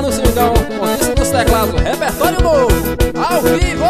lá no Swingão, com o disco dos teclados, repertório novo, ao vivo.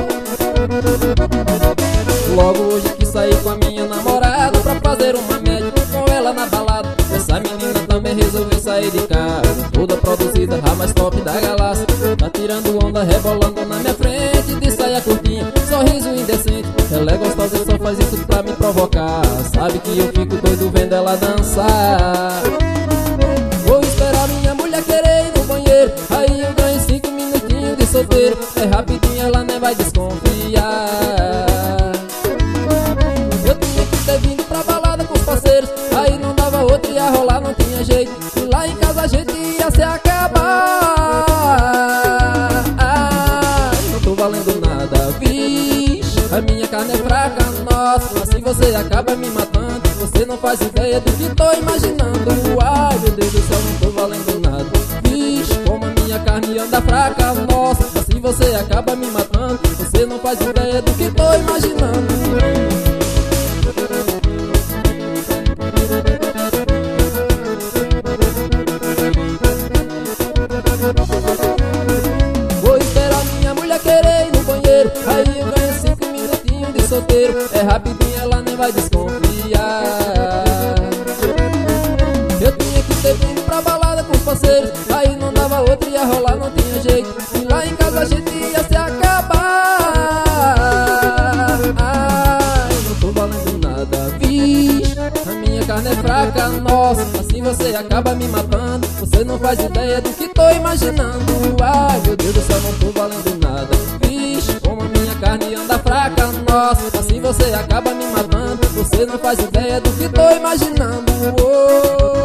Logo hoje que saí com a minha namorada pra fazer uma média com ela na balada. Essa menina também resolveu sair de casa, toda produzida, a mais top da galáxia. Tá tirando onda, rebolando na minha frente, de saia curtinha, sorriso indecente. Ela é gostosa e só faz isso pra me provocar. Sabe que eu fico doido vendo ela dançar. Vou esperar minha mulher querer ir no banheiro, aí eu ganho 5 minutinhos de solteiro. É rapidinho, ela nem vai desconfiar. Eu tinha que ter vindo pra balada com os parceiros, aí não dava outra, ia rolar, não tinha jeito. E lá em casa a gente ia se acabar. Não tô valendo nada, vixe, a minha carne é fraca, nossa, assim você acaba me matando. Você não faz ideia do que tô imaginando. Ai, meu Deus do céu, não tô valendo nada. Vixe, como a minha carne anda fraca, nossa, assim você acaba me matando. Você não faz ideia do que tô imaginando. Vou esperar minha mulher querer ir no banheiro, aí eu ganho 5 minutinhos de solteiro. É rapidinho, ela nem vai desconfiar. Eu tinha que ter vindo pra balada com os parceiros, aí não dava outra, ia rolar, não tinha jeito. E lá em casa a gente ia se acabar. Ai, não tô valendo nada, vixe, a minha carne é fraca, nossa, assim você acaba me matando. Você não faz ideia do que tô imaginando. Ai, meu Deus do céu, não tô valendo nada, vixe, como a minha carne anda fraca, nossa, assim você acaba me matando. Você não faz ideia do que tô imaginando. Oh.